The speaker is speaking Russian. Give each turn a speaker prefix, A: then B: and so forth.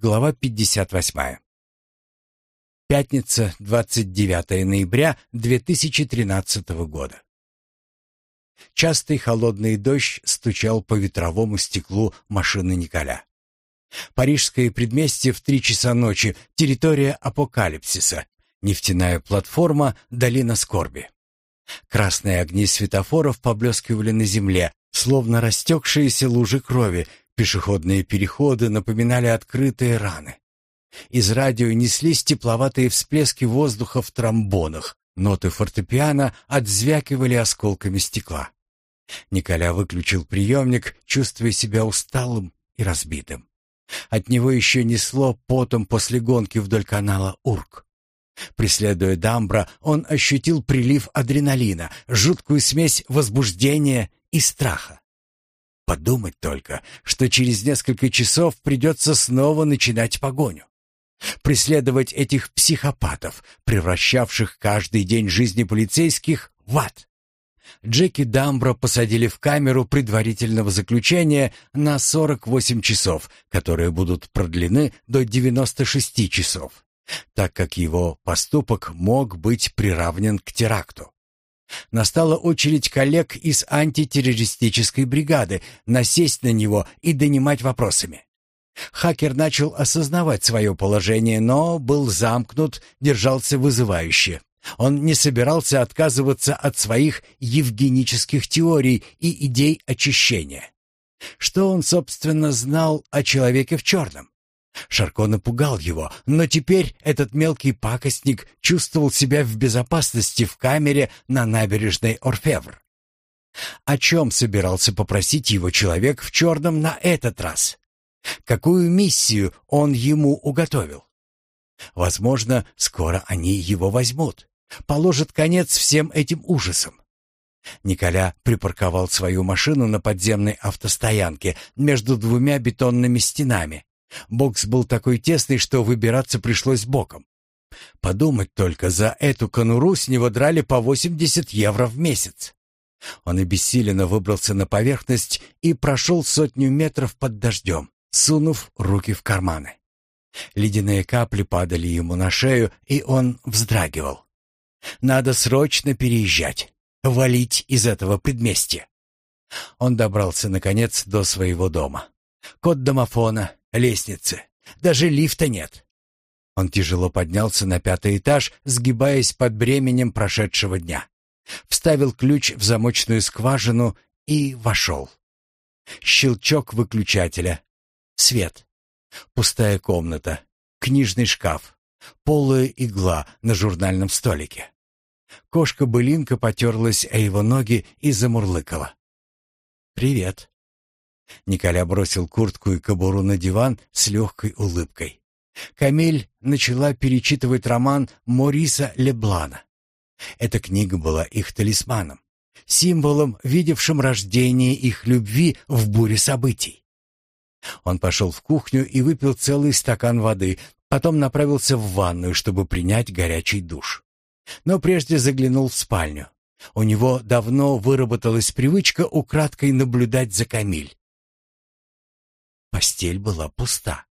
A: Глава 58. Пятница, 29 ноября 2013 года. Частый холодный дождь стучал по ветровому стеклу машины Николя. Парижское предместье в 3 часа ночи, территория апокалипсиса, нефтяная платформа, долина скорби. Красные огни светофоров поблескивали на земле, словно растекшиеся лужи крови, пешеходные переходы напоминали открытые раны. Из радио неслись тепловатые всплески воздуха в тромбонах, ноты фортепиано отзвякивали осколками стекла. Николя выключил приемник, чувствуя себя усталым и разбитым. От него еще несло потом после гонки вдоль канала Урк. Преследуя Дамбра, он ощутил прилив адреналина, жуткую смесь возбуждения и страха. Подумать только, что через несколько часов придется снова начинать погоню. Преследовать этих психопатов, превращавших каждый день жизни полицейских в ад. Джеки Дамбра посадили в камеру предварительного заключения на 48 часов, которые будут продлены до 96 часов, так как его поступок мог быть приравнен к теракту. Настала очередь коллег из антитеррористической бригады насесть на него и донимать вопросами. Хакер начал осознавать свое положение, но был замкнут, держался вызывающе. Он не собирался отказываться от своих евгенических теорий и идей очищения. Что он, собственно, знал о человеке в черном? Шарко напугал его, но теперь этот мелкий пакостник чувствовал себя в безопасности в камере на набережной Орфевр. О чем собирался попросить его человек в черном на этот раз? Какую миссию он ему уготовил? Возможно, скоро они его возьмут, положат конец всем этим ужасам. Николя припарковал свою машину на подземной автостоянке между 2 бетонными стенами. Бокс был такой тесный, что выбираться пришлось боком. Подумать только, за эту конуру с него драли по 80 евро в месяц. Он обессиленно выбрался на поверхность и прошел 100 метров под дождем, сунув руки в карманы. Ледяные капли падали ему на шею, и он вздрагивал. Надо срочно переезжать, валить из этого предместья. Он добрался, наконец, до своего дома. Код домофона, лестницы, даже лифта нет. Он тяжело поднялся на 5-й этаж, сгибаясь под бременем прошедшего дня. Вставил ключ в замочную скважину и вошел. Щелчок выключателя. Свет. Пустая комната. Книжный шкаф. Полая игла на журнальном столике. Кошка-былинка потерлась о его ноги и замурлыкала. «Привет». Николя бросил куртку и кобуру на диван с легкой улыбкой. Камиль начала перечитывать роман Мориса Леблана. Эта книга была их талисманом, символом, видевшим рождение их любви в буре событий. Он пошел в кухню и выпил целый стакан воды, потом направился в ванную, чтобы принять горячий душ. Но прежде заглянул в спальню. У него давно выработалась привычка украдкой наблюдать за Камиль. Постель была пуста.